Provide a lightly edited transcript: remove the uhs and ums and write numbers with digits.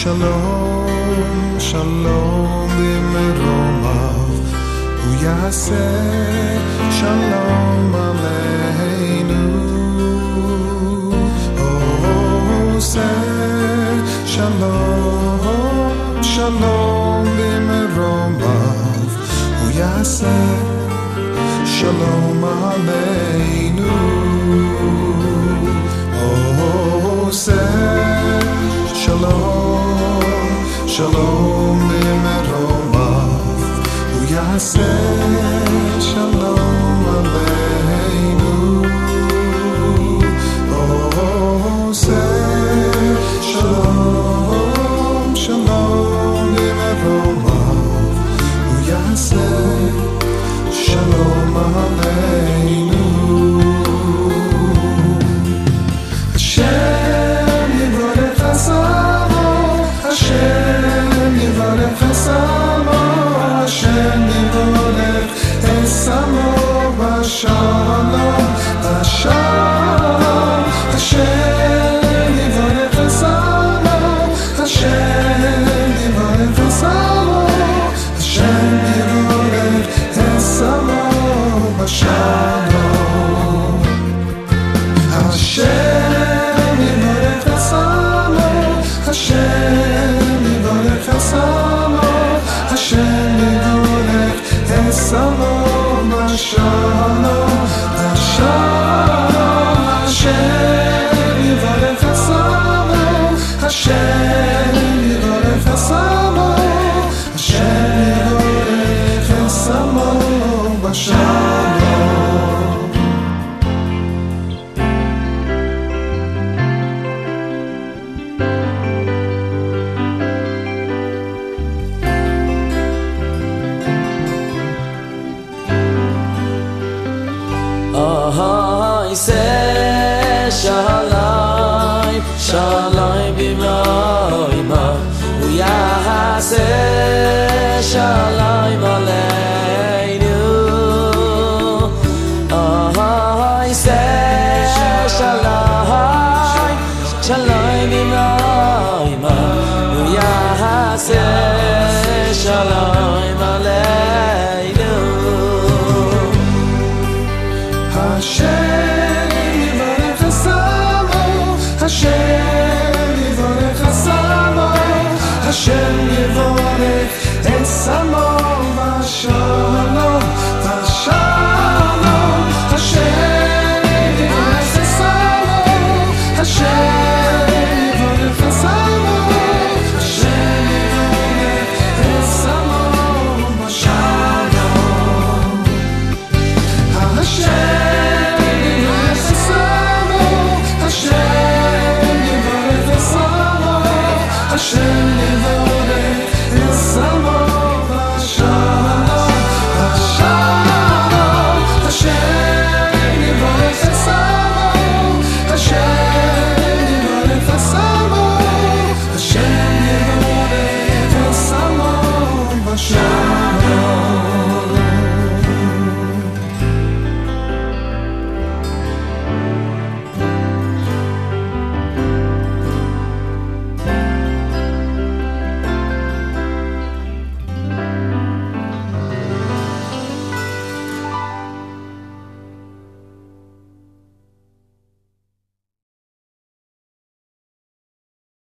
שלום, שלום במרומיו, הוא יעשה שלום עלינו. עושה שלום, שלום במרומיו, הוא יעשה שלום עלינו. עושה שלום, שלום במרומיו, הוא יעשה שלום עלינו. עושה שלום, שלום במרומיו, הוא יעשה שלום עלינו. Hashem yivarech esamo, Hashem yivarech esamo b'shalom, b'shalom. Hashem yivarech esamo, Hashem yivarech esamo, Hashem yivarech esamo b'shalom. Hashem yivarech esamo, Hashem yivarech esamo, Hashem yivarech esamo b'shalom, b'shalom. Hashem yivarech esamo, Hashem yivarech esamo, Hashem yivarech esamo b'shalom. Shalom, shalom b'roimav, hu ya'aseh shalom aleinu. Shalom, shalom b'roimav, hu ya'aseh shalom aleinu. Hashem yivarech esamo, Hashem yivarech esamo b'shalom, b'shalom. Hashem yivarech esamo, Hashem yivarech esamo, Hashem yivarech esamo b'shalom. Hashem yivarech esamo, Hashem Hashem